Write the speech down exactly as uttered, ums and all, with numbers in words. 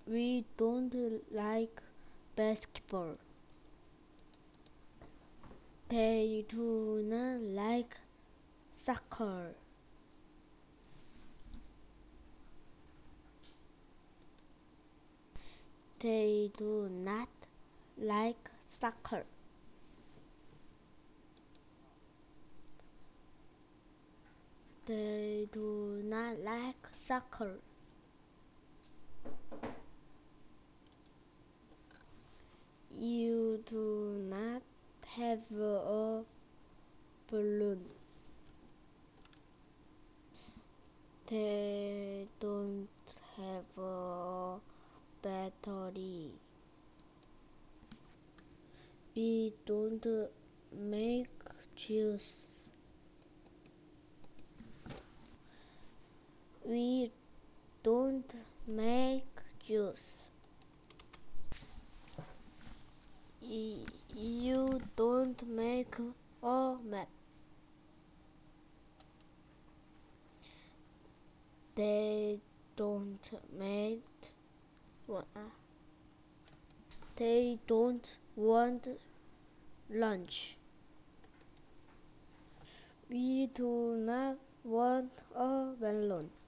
We don't like basketball. They do not like soccer. They do not like soccer. They do not like soccer. You do not have a balloon. They don't have a battery. We don't make juice. We don't make juice. You don't make a map. They don't make They don't want lunch. We do not want a balloon.